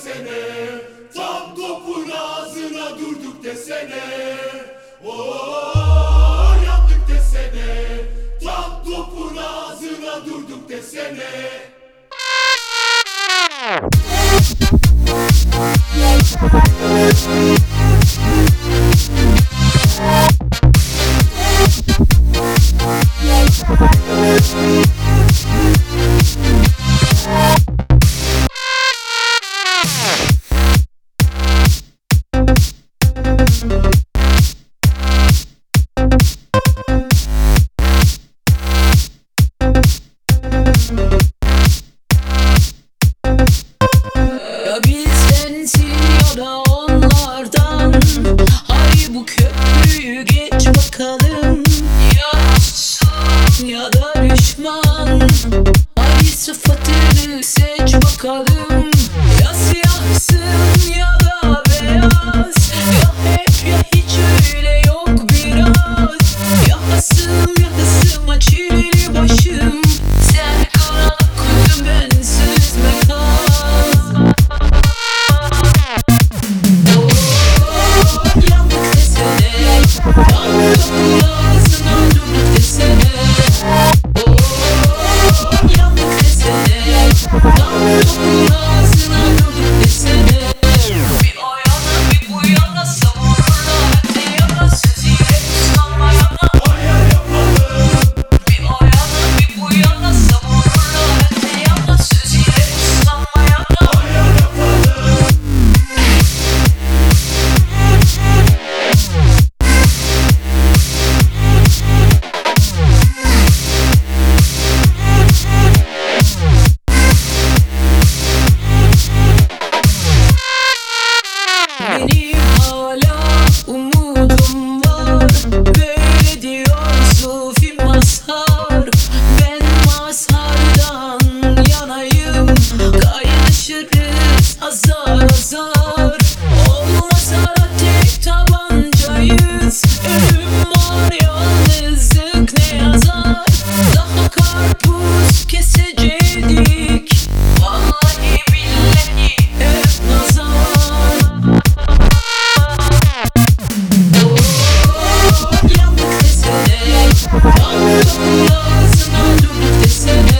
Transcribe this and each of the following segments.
desene, tam topun ağzına durduk desene. Oo, yandık desene, tam topun ağzına durduk desene. Ya bizdensin ya da onlardan, hay bu köprüyü geç bakalım. Ya dostsun ya da düşman, hay sıfatını seç bakalım. Ya siyahsın ya da beyaz, ya hep ya hiç öyle yok biraz. Ya hasım ya hısıma çileli başım, sen karanlık kuyum ben süzme kal. Yandık desene, tam ağzına durduk desene. Yandık desene, tam ağzına durduk desene. Bir o yana bir bu yana savururlar, hep de yana sözüyle uslanma yana. Bir o yana bir bu yana savururlar, hep de yana sözüyle uslanma yana. Benim hala umudum var, böyle diyor Sufi Mazhar. Ben mazhardan yanayım, kaynaşırız azar azar. Olmasa da tek tabancayız, ölüm var yalnızlık ne yazar. Daha karpuz kesecektik, vallahi billahi hep nazar. Yandık desene, tam topun ağzına durduk desene.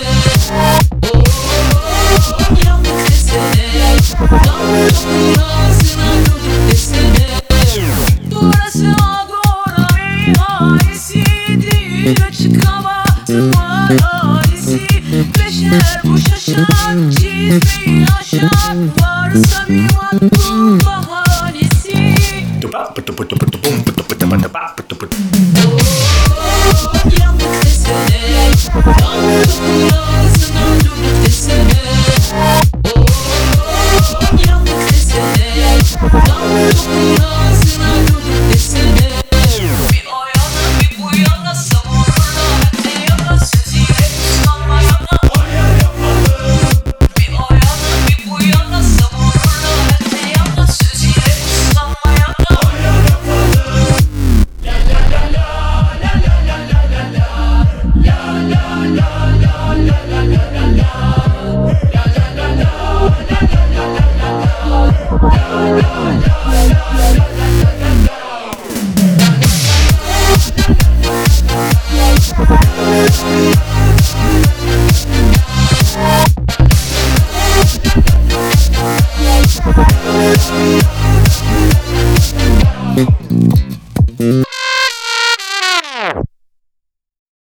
Yandık desene, tam topun ağzına durduk desene. Burası Agora meyhanesidir, açık hava tımarhanesi. Beşer bu şaşar, çizmeyi aşar, varsa bir makbul bahanesi. Yandık desene, tam topun ağzına durduk desene. Yandık desene, tam topun ağzına durduk desene. Bir o yana bir bu yana savururlar, hep de yana sözüyle uslanma yana. Bir o yana bir bu yana savururlar, hep de yana sözüyle uslanma yana.